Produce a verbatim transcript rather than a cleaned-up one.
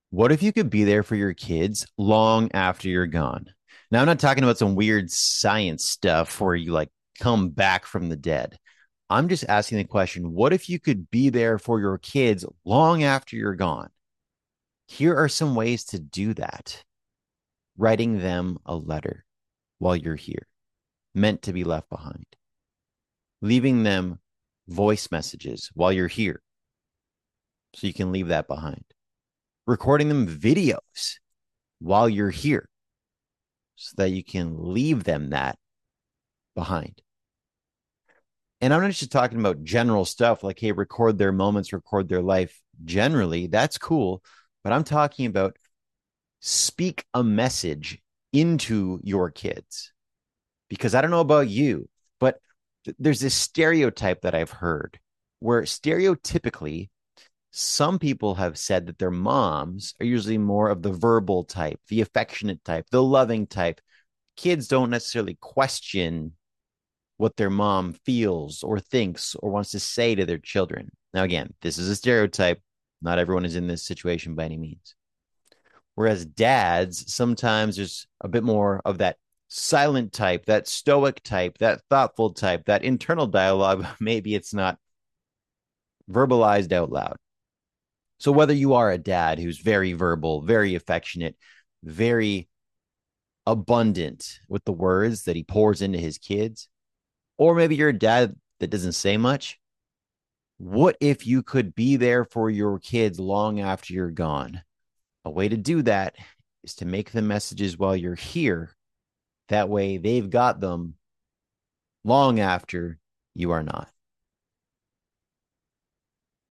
What if you could be there for your kids long after you're gone? Now, I'm not talking about some weird science stuff where you like come back from the dead. I'm just asking the question, what if you could be there for your kids long after you're gone? Here are some ways to do that. Writing them a letter while you're here, meant to be left behind. Leaving them voice messages while you're here, so you can leave that behind. Recording them videos while you're here, so that you can leave them that behind. And I'm not just talking about general stuff like, hey, record their moments, record their life generally. That's cool. But I'm talking about speak a message into your kids. Because I don't know about you, but th- there's this stereotype that I've heard where stereotypically some people have said that their moms are usually more of the verbal type, the affectionate type, the loving type. Kids don't necessarily question what their mom feels or thinks or wants to say to their children. Now, again, this is a stereotype. Not everyone is in this situation by any means. Whereas dads, sometimes there's a bit more of that silent type, that stoic type, that thoughtful type, that internal dialogue. Maybe it's not verbalized out loud. So, whether you are a dad who's very verbal, very affectionate, very abundant with the words that he pours into his kids, or maybe you're a dad that doesn't say much. What if you could be there for your kids long after you're gone? A way to do that is to make the messages while you're here. That way they've got them long after you are not.